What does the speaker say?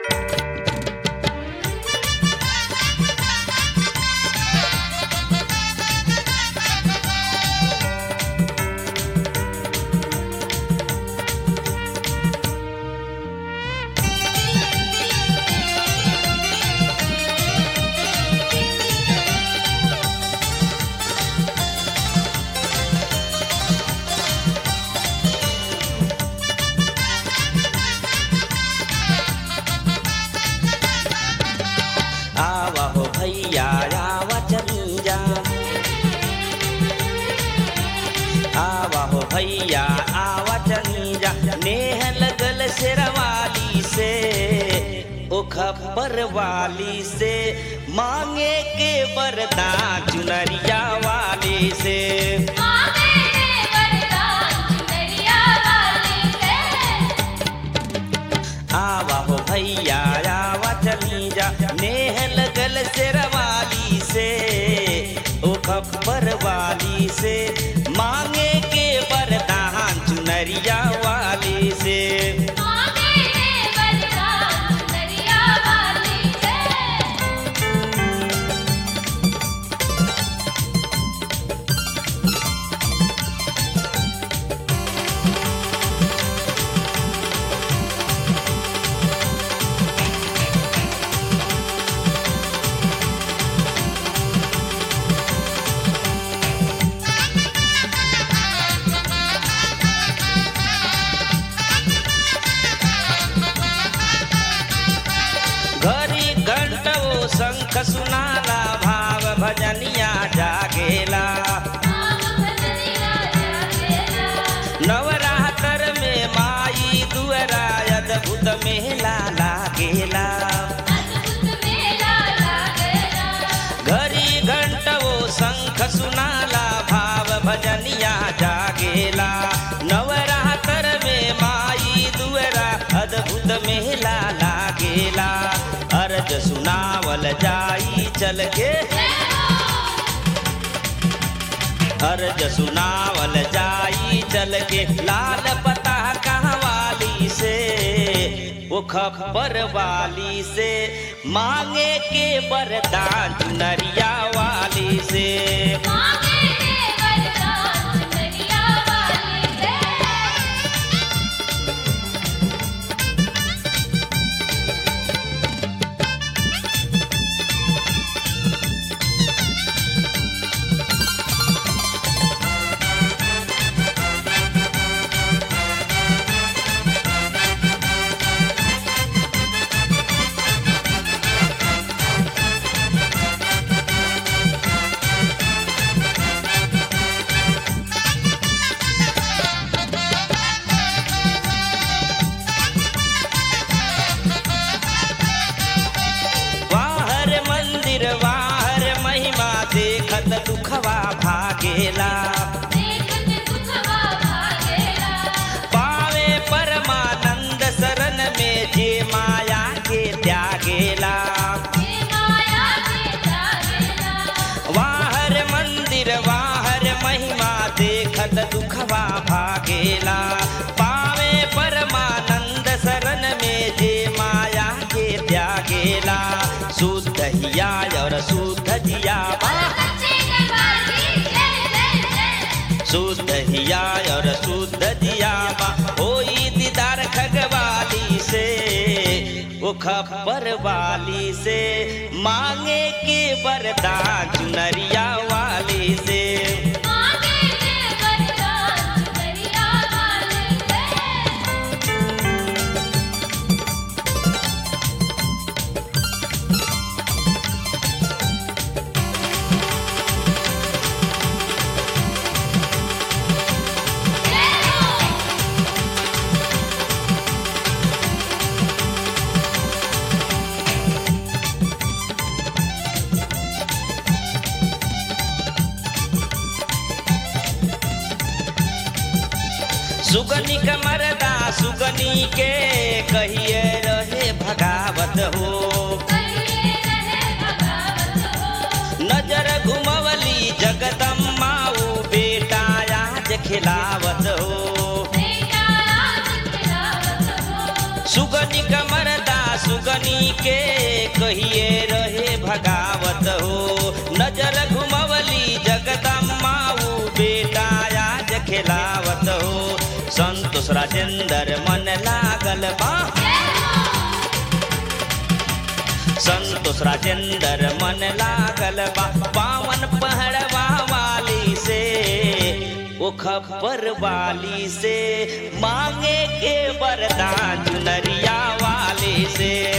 आवा हो भैया आवा चली जा, आवा हो भैया आवा चली जा, नेह लगल शेरवाली से ओ खबर वाली से, मांगे के वरदान चुनरिया वाली से। आवा हो भैया आवा चली जा, नेह लगल शेरवाली से ओ खबर वाली से, मांगे के वरदान चुनरिया वाली से। घड़ी घंटो शंख सुनाला, भाव भजनिया जागेला, नवरात्र में माई दुअरा अद्भुत मेला लागेला। घड़ी घंटो शंख सुनाला, भाव भजनिया जागेला, नवरात्र में माई दुअरा अद्भुत मेला लागेला। अर्ज सुनावल जाई चल के, अर्ज सुनावल जाई चल के, लाल पता कहवाली से वो खबर वाली से, मांगे के वरदान चुनरिया वाली से। वाहर महिमा देखत दुखवा भागेला, पावे परमानंद शरण में जे माया के त्यागेला। वाहर मंदिर वाहर महिमा देखत दुखवा भागेला, पावे परमानंद शरण में जे माया के त्यागेला। शुद्ध हिया और शुद्ध जियावा, शुद्ध हिया और शुद्ध जियावा, होई दीदार खगवाली से वो खबर वाली से, मांगे के वरदान चुनरिया वाली से। सुगनी का मरदा सुगनी के कहिए रहे भगावत हो, नजर घुमवली जगदम्मा ऊ बेटा आज खिलावत हो। सुगनी का मरदा सुगनी के कहिए रहे भगावत हो। नजर घुमवली जगदम्मा ऊ बेटा आज खिलावत हो। संतोष राजेंद्र मन लागल बा, संतोष राजेंद्र मन लागल बा पावन पहड़वा वाली से, ओ खप्पर वाली से मांगे के वरदान चुनरिया वाली से।